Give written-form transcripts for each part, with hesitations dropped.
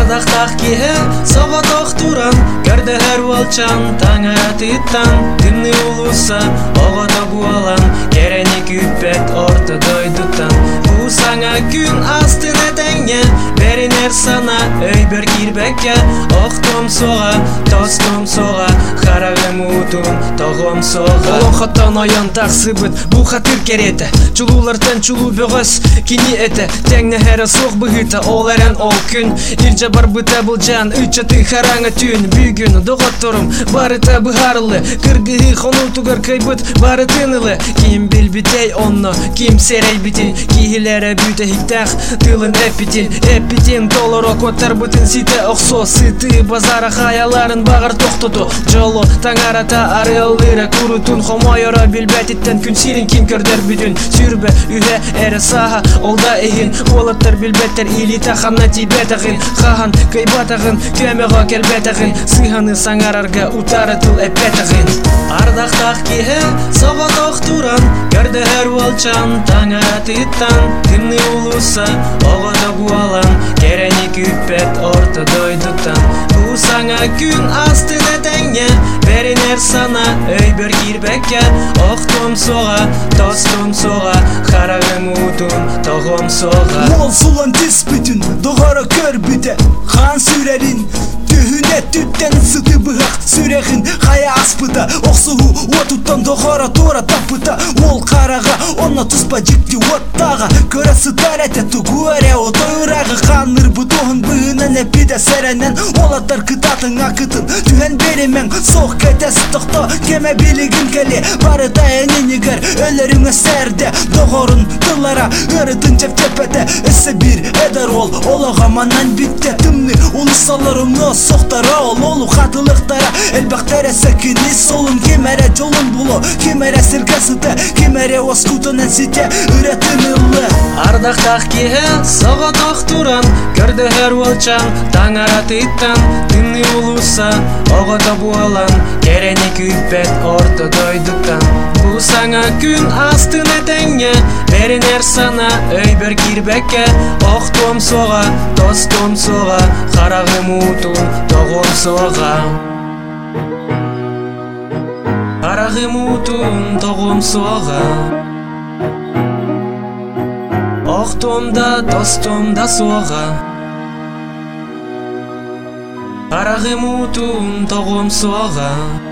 Ардактак кие сого токтуран көрдөөр болчан таң атыттан күнү улуса огото буалан керени күппет ортодойдуттан бу саңа күн астына теңе беринер сана өйбөр кирбекке октом сога тостом сога харагым утун тогом сога олохоттон оян таксыбыт бу хатыр керете чулуулардан чулуу бөгөс кини эте теңне хере сог быгыта ол эрен ол күн ирже бар быта бул жан үчөтү хараңа түн бүгүн доготторум барыта быхарлы кыргыгы хонутугар кайбыт бары тынылы ким билбитей онно ким серей битин кихилере бүте хиктах тылын эпитин толорок оттар бытын сите оксо сыты базара хаяларын багар токтоту жолу таңарата арылыра курутун хомойора билбетиттен күн сирин ким көрдөр бүтүн сүрбө үе эре саха олда эхин олаттар билбеттер илита ханна тибетагын хахан кайбатагын көмөгө келбетагын сыйханы саңарарга утаратыл эпетагын ардактак кие сого токтуран көрдөр болчан таң атыттан күнү улуса огото буалан керени күппет ортодойдуттан бу саңа күн астына теңе беринер сана өйбөр кирбекке октом сога тостом сога харагым утун тогом сога мол сулан тиз бүтүн догоро көр бүте хан сүрерин түхүнө түттен сыты быгак сүрехин кая аспыта оксугу отуттан догоро туура таппыта ол карага онно туспа жикти оттага көрө сытарете тугуэре отойрагы каныр бутугун быынан эпиде серенен олаттар кытатын акытын түен беримен сок кетес токто кеме билигин келе барыта энинигер өлөрүңө серде догорун тылара ырытын чепчепете эсе бир эдер ол олога манан битте тымны улусаларымно соктара олу катылыктара элбактара секини солун кемере жолун було кемере сиркасыта кемере оскутунан сите ыретынылы ардактак кие сого токтуран көрдөр болчан таң атыттан күнү улуса огото буалан керени күппет ортодойдуттан бу саңа күн астына теңе беринер сана өйбөр кирбекке октом сога тостом сога харагым утун тогом сога харагым утун тогом сога октомда тостомда сога харагым утун тогом сога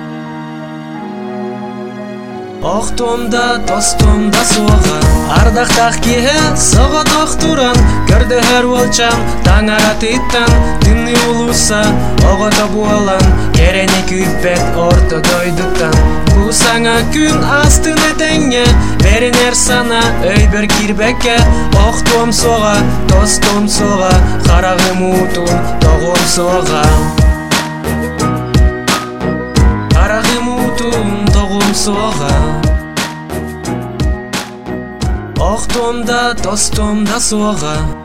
октомда тостомда сога ардактак кие сого токтуран көрдөр болчан таң атыттан күнү улуса огото буалан керени күппет ортодойдуттан бу саңа күн астына теңе беринер сана өйбөр кирбекке октом сога тостом сога харагым утун тогом сога харагым утун тогом сога октомда тостомда сога